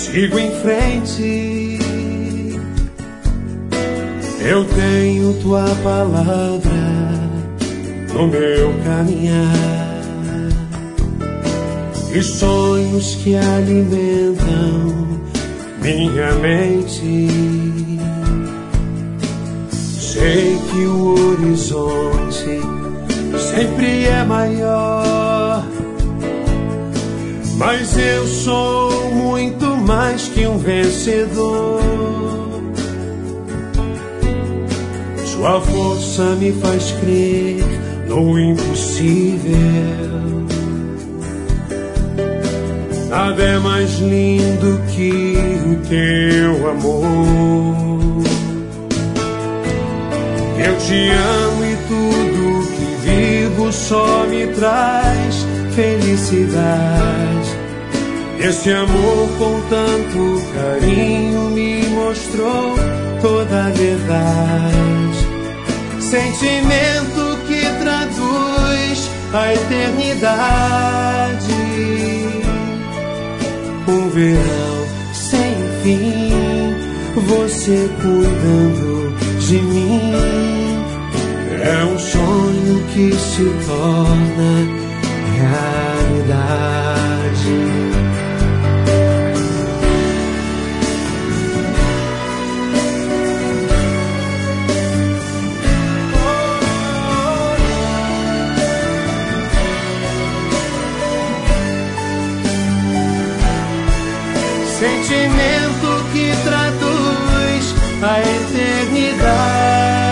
Sigo em frente, eu tenho tua palavra no meu caminhar, e sonhos que alimentam minha mente. Sei que o horizonte sempre é maior, mas eu sou muito mais que um vencedor. Sua força me faz crer no impossível. Nada é mais lindo que o teu amor. Eu te amo e tudo que vivo só me traz felicidade. Esse amor com tanto carinho me mostrou toda a verdade. Sentimento que traduz a eternidade. Um verão sem fim, você cuidando de mim. É um sonho que se torna realidade. Sentimento que traduz a eternidade.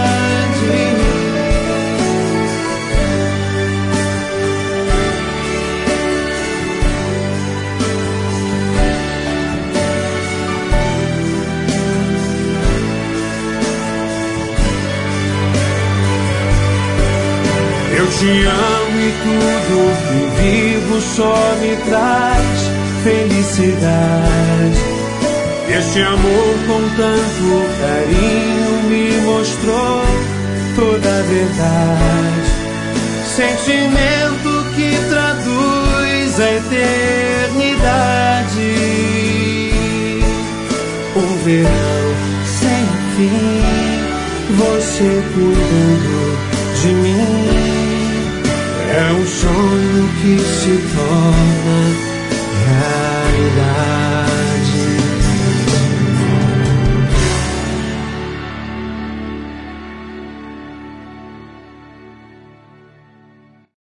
Eu te amo e tudo que vivo só me traz felicidade. Este amor com tanto carinho me mostrou toda a verdade. Sentimento que traduz a eternidade. Um verão sem fim, você cuidando de mim. É um sonho que se torna